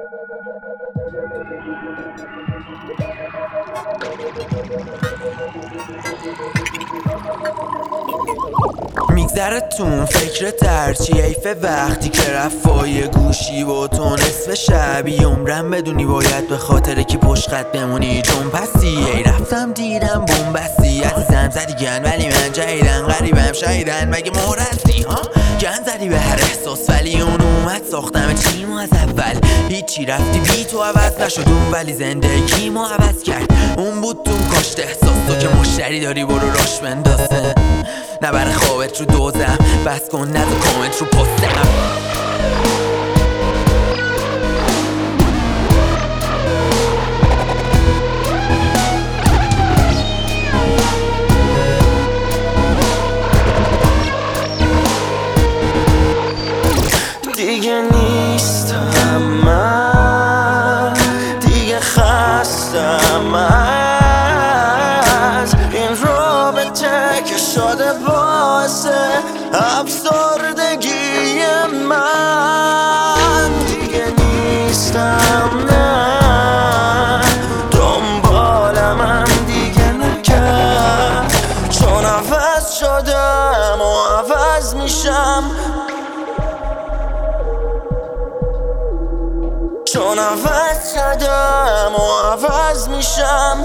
میگذرتون فکر ترچی حیف وقتی که رفای گوشی و تو نصف شبی عمرم بدونی باید به خاطر کی پشت خط بمونی جون پسی. ای رفتم دیدم بومبستی عزیزم زدی گن ولی من جایدن غریبم شایدن مگه مهرستی ها گن زدی به هر احساس ولی اون اومد ساختم چیمو از اول هیچی رفتی بی تو عوض نشد اون ولی زندگیمو عوض کرد اون بود تو کاشت احساس تو که مشتری داری برو راش بندازه نبر خوابت رو دوزم بس کن نزو کامنت رو پستم دیگه نیستم من دیگه خستم از این رابطه که شده باعث افسردگی من دیگه نیستم نه دنبالم دیگه نکرد چون عوض شدم و عوض میشم چون عوض شدم و عوض میشم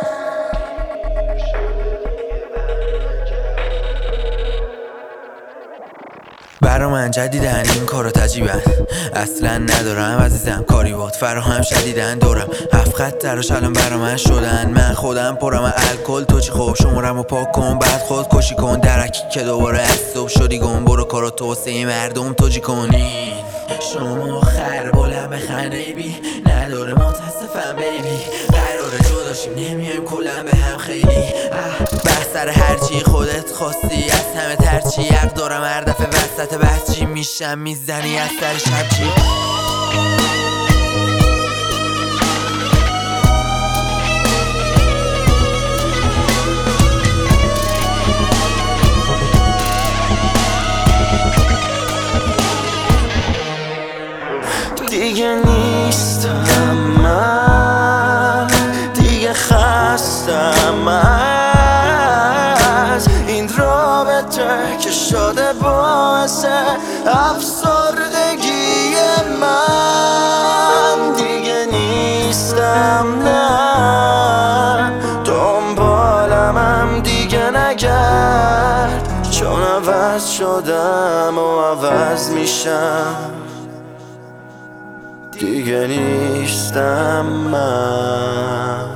برا من جدیدن این کارا تجیبن اصلا ندارم عزیزم کاری باد فراهم شدیدن دورم هفت خط تراش الان برا من شدن من خودم پرم الکل تو چی خوب شمارم و پاک کن بعد خود کشی کن درکی که دوباره از صبح شدی گم برو کارا توسعه مردم توجی کنین شما خربالم بخنده بی نداره متاسفم بیبی قراره جداشیم نمیایم کلم به هم خیلی بحث سر هرچی خودت خواستی از همه ترچی حق دارم هر دفعه وسط بچی میشم میزنی از سر شب چی دیگه نیستم من دیگه خستم از این رابطه که شده باعث افسردگی من دیگه نیستم نه دنبالم دیگه نگرد چون عوض شدم و عوض میشم دیگه نیستم من